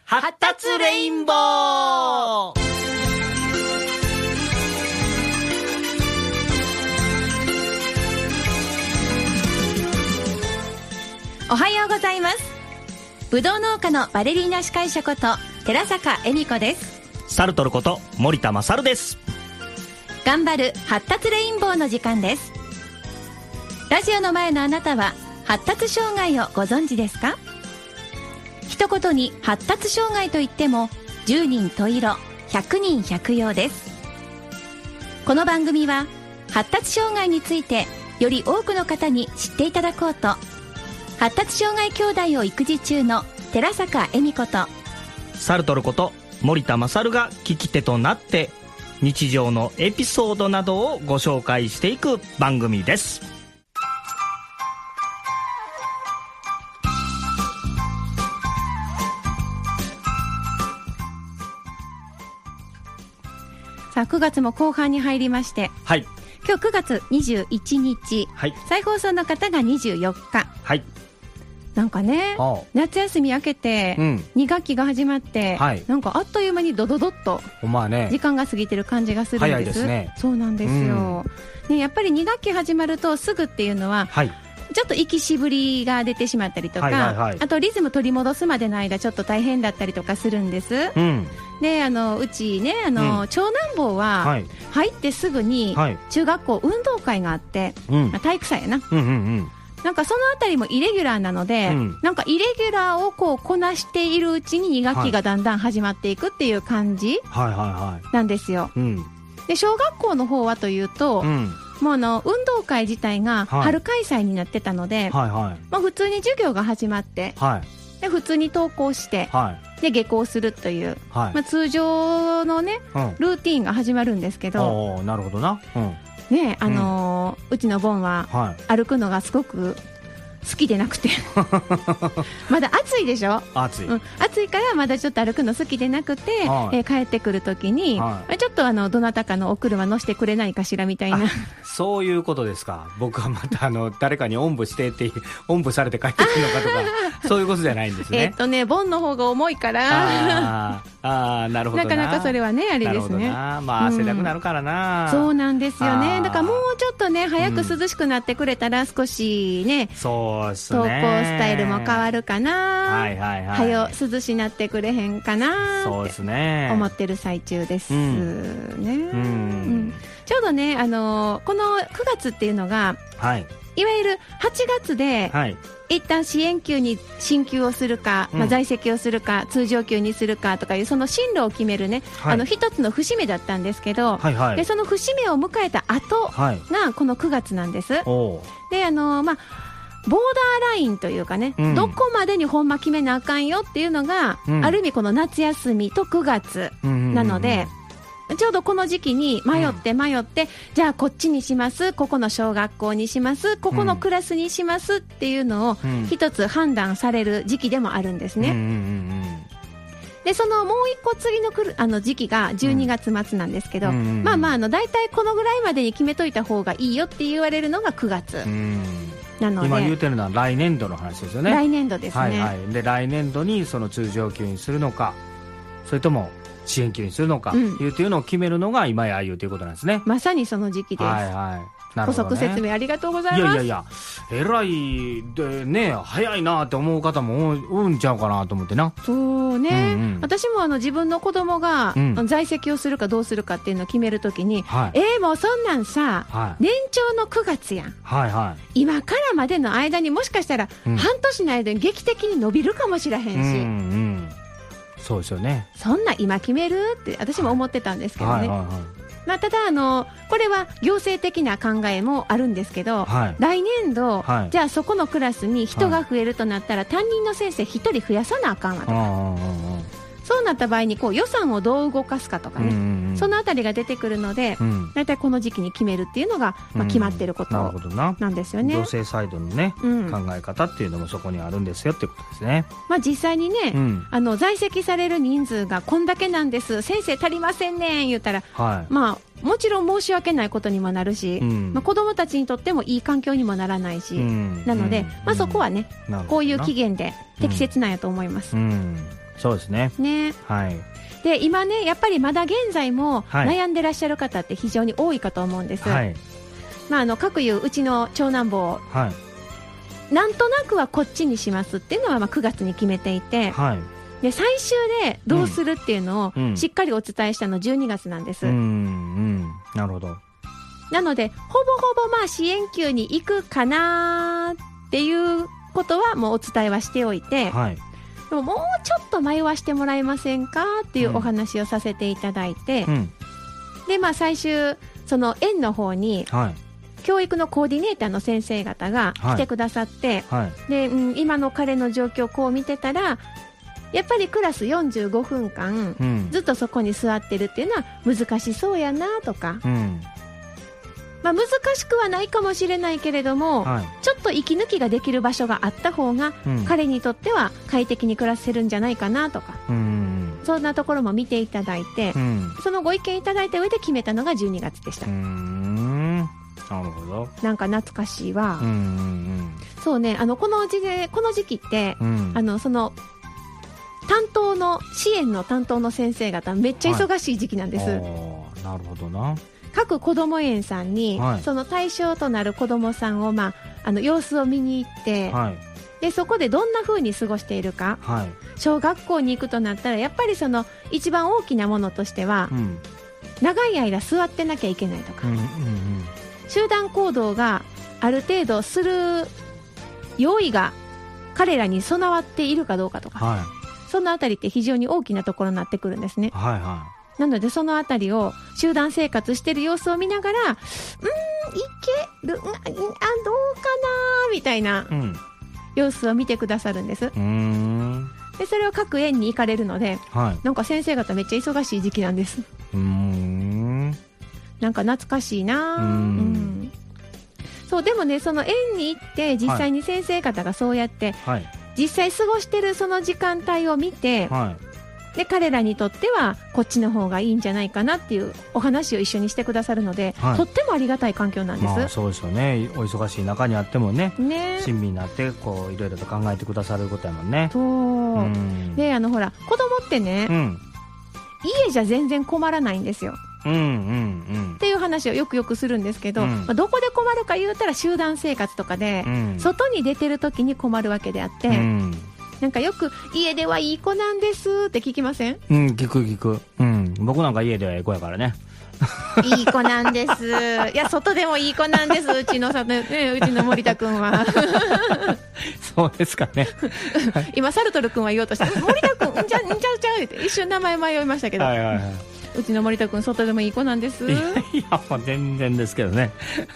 発達レインボー。 おはようございます。ぶどう農家のバレリーナ司会者こと寺坂恵美子です。 サルトルこと森田勝です。 頑張る発達レインボーの時間です。ラジオの前のあなたは発達障害をご存知ですか？一言に発達障害といっても10人十色100人百様です。この番組は発達障害についてより多くの方に知っていただこうと、発達障害兄弟を育児中の寺坂恵美子とサルトルこと森田勝が聞き手となって日常のエピソードなどをご紹介していく番組です。 さあ9月も後半に入りまして、 はい、 今日9月21日、はい、再放送の方が24日、 はい、 なんかね、夏休み明けて、2学期が始まって、はい、なんかあっという間にドドドッと時間が過ぎてる感じがするんです。 早いですね。 そうなんですよ、ね、やっぱり2学期始まるとすぐっていうのは、はい、ちょっと息しぶりが出てしまったりとか、あとリズム取り戻すまでの間ちょっと大変だったりとかするんです、でうちね長男坊は入ってすぐに中学校運動会があって、体育祭やな、なんかそのあたりもイレギュラーなので、なんかイレギュラーをこうこなしているうちに2学期がだんだん始まっていくっていう感じなんですよ。で小学校の方はというと、もう運動会自体が春開催になってたので、普通に授業が始まって、で普通に登校して、で下校するという、通常のね、ルーティーンが始まるんですけど、 なるほどな、 ね、うちのボンは歩くのがすごく好きでなくてまだ暑いでしょ。暑いからまだちょっと歩くの好きでなくて、帰ってくるときに、ちょっとどなたかのお車乗せてくれないかしらみたいな。 そういうことですか。僕はまた誰かにおんぶしてっておんぶされて帰ってくるのかとかそういうことじゃないんですね。 ボンの方が重いからなるほどな。 なかなかそれはねあれですね。 汗だくなるからな、 そうなんですよね。だからもうちょっとね早く涼しくなってくれたら少しね、 そうですね、 登校スタイルも変わるかな、はよ涼しなってくれへんかなって思ってる最中ですね。ちょうどねこの9月っていうのが、いわゆる8月で、一旦支援級に進級をするか、在籍をするか通常級にするかとかいうその進路を決めるね、一つの節目だったんですけど、でその節目を迎えた後がこの9月なんです。でボーダーラインというかね、どこまでにほんま決めなあかんよっていうのが、ある意味この夏休みと9月なので、ちょうどこの時期に迷って、じゃあこっちにします、ここの小学校にします、ここのクラスにしますっていうのを一つ判断される時期でもあるんですね。でそのもう一個次の時期が12月末なんですけど、だいたいこのぐらいまでに決めといた方がいいよって言われるのが9月なので、今言うてるのは来年度の話ですよね。 来年度ですね、 で来年度にその通常級にするのかそれとも支援級にするのか、いうのを決めるのが今やいうということなんですね。 まさにその時期です。補足説明ありがとうございます。 えらいでね、早いなって思う方も多いんちゃうかなと思ってな。 そうね、私も自分の子供が、在籍をするかどうするかっていうのを決めるときに、もうそんなんさ、年長の9月やん、今からまでの間にもしかしたら、半年の間に劇的に伸びるかもしれへんし、 そうですよね。 そんな今決めるって私も思ってたんですけどね。ただこれは行政的な考えもあるんですけど、来年度、じゃあそこのクラスに人が増えるとなったら、担任の先生1人増やさなあかんわとか、そうなった場合に予算をどう動かすかとかね、そのあたりが出てくるので、だいたいこの時期に決めるっていうのが、決まってることなんですよね。 行政サイドのね、考え方っていうのもそこにあるんですよっていうことですね。 実際にね、在籍される人数がこんだけなんです、先生足りませんねん言ったら、もちろん申し訳ないことにもなるし、子どもたちにとってもいい環境にもならないし、なので、そこはねこういう期限で適切なんやと思います。 そうですね。 ね。 はい。 で、今ね、やっぱりまだ現在も悩んでらっしゃる方って非常に多いかと思うんです。はい。まあ、各いううちの長男坊、はい、なんとなくはこっちにしますっていうのはまあ9月に決めていて、はい、で最終でどうするっていうのをしっかりお伝えしたの12月なんです。 なるほど。 なのでほぼほぼまあ支援級に行くかなっていうことはもうお伝えはしておいて、はい、でももうちょっと迷わしてもらえませんかっていうお話をさせていただいて、でまあ最終その園の方に、はい、教育のコーディネーターの先生方が来てくださって、はいはい、で今の彼の状況をこう見てたらやっぱりクラス45分間、ずっとそこに座ってるっていうのは難しそうやなとか、まあ、難しくはないかもしれないけれども、はい、ちょっと息抜きができる場所があった方が、彼にとっては快適に暮らせるんじゃないかなとか、そんなところも見ていただいて、そのご意見いただいた上で決めたのが12月でした。 なるほど。 なんか懐かしいわ。そうね、この時期って、その担当の支援の担当の先生方めっちゃ忙しい時期なんです。なるほどな。 各こども園さんに、はい、その対象となる子どもさんを、まあ、様子を見に行って、はい、でそこでどんな風に過ごしているか、はい、小学校に行くとなったらやっぱりその一番大きなものとしては、長い間座ってなきゃいけないとか、集団行動がある程度する用意が彼らに備わっているかどうかとか、はい、そのあたりって非常に大きなところになってくるんですね。はいはい、なのでそのあたりを集団生活してる様子を見ながらいけるどうかなみたいな様子を見てくださるんです。でそれを各園に行かれるので、はい、なんか先生方めっちゃ忙しい時期なんです。なんか懐かしいな。そうでもね、その園に行って実際に先生方がそうやって、はい、実際過ごしてるその時間帯を見て、はい、で彼らにとってはこっちの方がいいんじゃないかなっていうお話を一緒にしてくださるので、はい、とってもありがたい環境なんです。 まあ、そうですよね。お忙しい中にあっても ね親身になってこういろいろと考えてくださることやもんね。 そうでほら子供ってね、家じゃ全然困らないんですよ。っていう話をよくするんですけど、まあ、どこで困るか言うたら集団生活とかで、外に出てる時に困るわけであって、なんかよく家ではいい子なんですって聞きません？ 聞く、僕なんか家ではいい子やからね。 いい子なんです。いや外でもいい子なんです。うちの森田くんは。 そうですかね。 今サルトルくんは言おうとして森田くんちゃうって一瞬名前迷いましたけど、うちの森田くん外でもいい子なんです。いやもう全然ですけどね。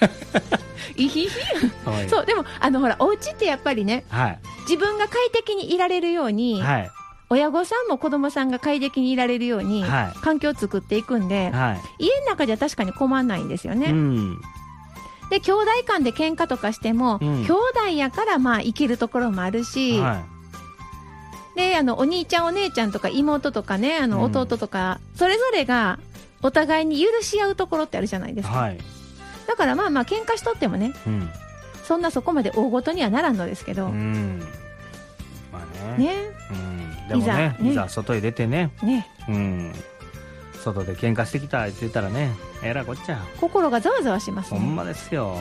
そうでもほらお家ってやっぱりね、自分が快適にいられるように、親御さんも子供さんが快適にいられるように、環境を作っていくんで、家の中じゃ確かに困らないんですよね。で兄弟間で喧嘩とかしても、兄弟やからまあいけるところもあるし、でお兄ちゃんお姉ちゃんとか妹とかね弟とか、それぞれがお互いに許し合うところってあるじゃないですか。だからまあ喧嘩しとってもね、そんなそこまで大ごとにはならんのですけど、 でもね、いざ外へ出てね、外で喧嘩してきたって言ったらね、えらこっちゃ心がざわざわしますね。 ほんまですよ。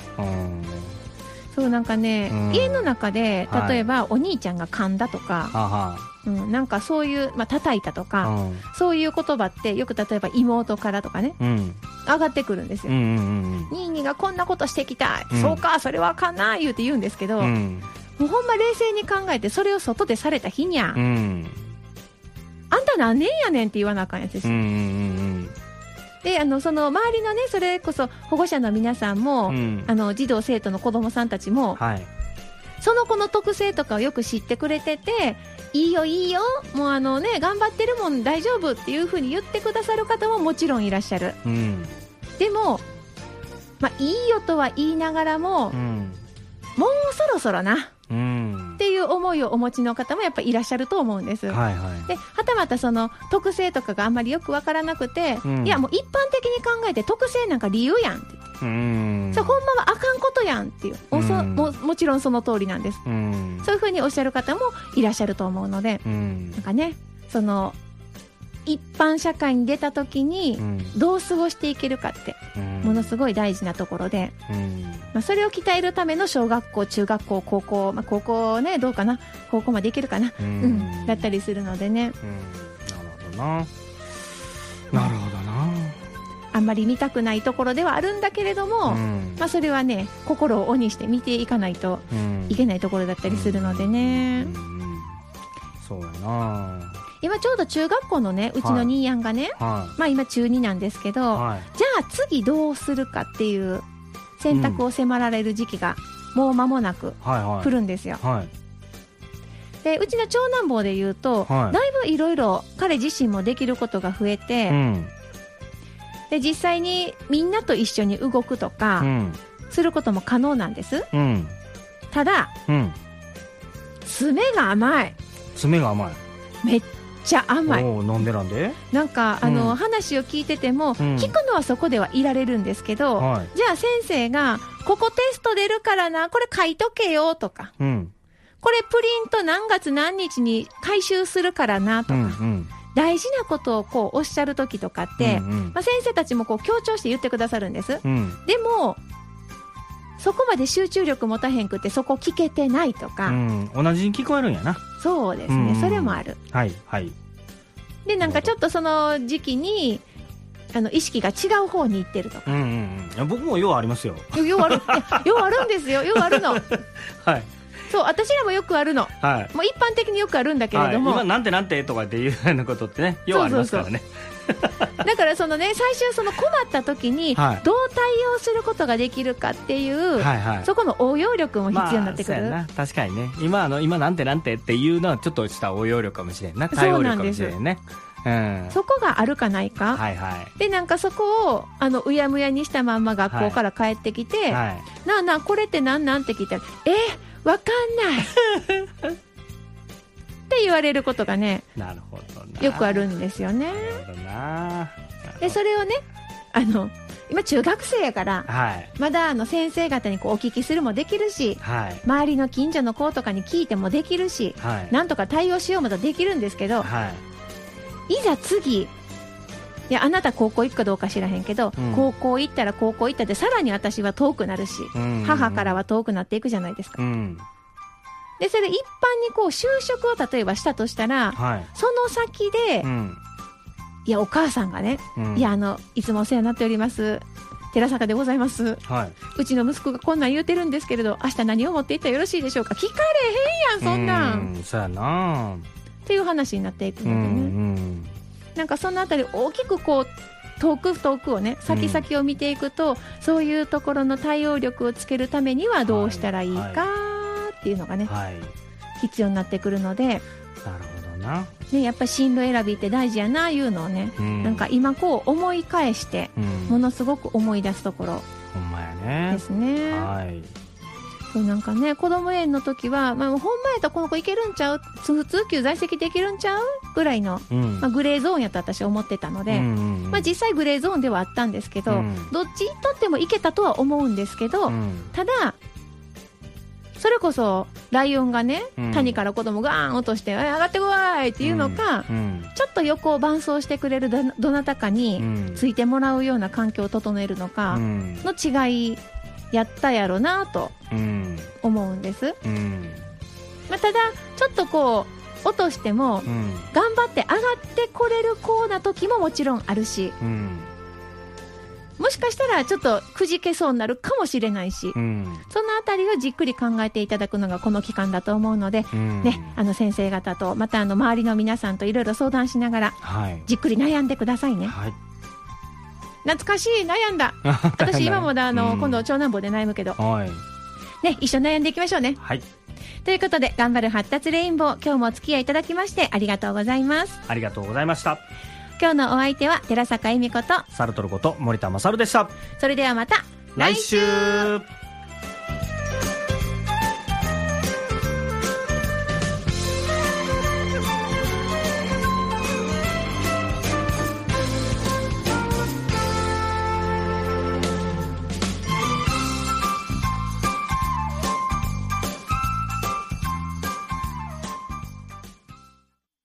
そうなんかね、家の中で例えばお兄ちゃんが噛んだとか、なんかそういう、叩いたとか、そういう言葉ってよく例えば妹からとかね、上がってくるんですよ。ニーニーがこんなことしてきた、そうかそれはあかんな言うんですけど、もうほんま冷静に考えてそれを外でされた日にゃ、あんた何年やねんって言わなあかんやつですよ。でその周りのね、それこそ保護者の皆さんも、児童生徒の子どもさんたちも、その子の特性とかをよく知ってくれてて、いいよもう頑張ってるもん大丈夫っていう風に言ってくださる方ももちろんいらっしゃる。でもいいよとは言いながらも、もうそろそろなっていう思いをお持ちの方もやっぱりいらっしゃると思うんです。ではたまたその特性とかがあんまりよくわからなくて、いやもう一般的に考えて特性なんか理由やんって言って、 それほんまはあかんことやんっていう、もちろんその通りなんです、そういうふうにおっしゃる方もいらっしゃると思うので、なんかね、その一般社会に出た時にどう過ごしていけるかってものすごい大事なところで、それを鍛えるための小学校、中学校、高校、高校ね、どうかな、高校までいけるかな、だったりするのでね、 なるほどな、 あんまり見たくないところではあるんだけれども、それはね、心を鬼して見ていかないといけないところだったりするのでね、 そうやな。 今ちょうど中学校のね、うちの兄やんがね、今中2なんですけど、じゃあ次どうするかっていう選択を迫られる時期がもう間もなく来るんですよ、でうちの長男坊で言うと、だいぶいろいろ彼自身もできることが増えて、で実際にみんなと一緒に動くとか、することも可能なんです、ただ、爪が甘い。 爪が甘い。 めっちゃ甘い。 なんでなんで？ なんか話を聞いてても、聞くのはそこではいられるんですけど、じゃあ先生がここテスト出るからな、これ書いとけよとか、これプリント何月何日に回収するからなとか、大事なことをこうおっしゃるときとかって、先生たちもこう強調して言ってくださるんです、でもそこまで集中力持たへんくってそこ聞けてないとか、 同じに聞こえるんやな。 そうですね、それもある。でなんかちょっとその時期に意識が違う方に行ってるとか、 僕もようありますよ。 ようあるんですよ。ようあるのそう、私らもよくあるの、もう一般的によくあるんだけれども、 今なんてとかっていうようなことってね、ようありますからね。 だからそのね、最終その困った時にどう対応することができるかっていう、そこの応用力も必要になってくる、 確かにね、今なんてっていうのはちょっとした応用力かもしれんな、対応力かもしれんね。 そこがあるかないか、でなんかそこをうやむやにしたまんま学校から帰ってきて、なあこれってなんって聞いたら、わかんないって言われることがね、 なるほどな、 よくあるんですよね。 なるほどな。 でそれをね、今中学生やから、まだ先生方にこうお聞きするもできるし、周りの近所の子とかに聞いてもできるし、なんとか対応しようもできるんですけど、いざ次、いやあなた高校行くかどうか知らへんけど、高校行ったら高校行ったってさらに私は遠くなるし、母からは遠くなっていくじゃないですか、でそれ一般にこう就職を例えばしたとしたら、その先で、いやお母さんがね、いやいつもお世話になっております寺坂でございます、うちの息子がこんなん言うてるんですけれど、明日何を持っていったらよろしいでしょうか。聞かれへんやんそんなん、 そうやなっていう話になっていくのでね、なんかそのあたり大きくこう遠くをね、先々を見ていくと、そういうところの対応力をつけるためにはどうしたらいいかっていうのがね、必要になってくるので、 なるほどな、 ね、やっぱり進路選びって大事やないうのをね、なんか今こう思い返して、ものすごく思い出すところですね。そうなんかね、子供園の時は、ほんまやったらこの子いけるんちゃう、普通級在籍できるんちゃうぐらいの、グレーゾーンやと私は思ってたので、実際グレーゾーンではあったんですけど、どっちにとってもいけたとは思うんですけど、ただそれこそライオンがね、谷から子供ガーン落として上がってこいっていうのか、ちょっと横を伴走してくれるどなたかについてもらうような環境を整えるのかの違いやったやろなと思うんです、ただちょっとこう落としても、頑張って上がってこれる子な時ももちろんあるし、もしかしたらちょっとくじけそうになるかもしれないし、そのあたりをじっくり考えていただくのがこの期間だと思うので、先生方とまた周りの皆さんといろいろ相談しながら、じっくり悩んでくださいね。懐かしい、悩んだ私今も今度長男坊で悩むけど、一緒に悩んでいきましょうね。ということで、頑張る発達レインボー、今日もお付き合いいただきましてありがとうございます。 ありがとうございました。 今日のお相手は寺坂恵美子とサルトルこと森田勝でした。 それではまた来週。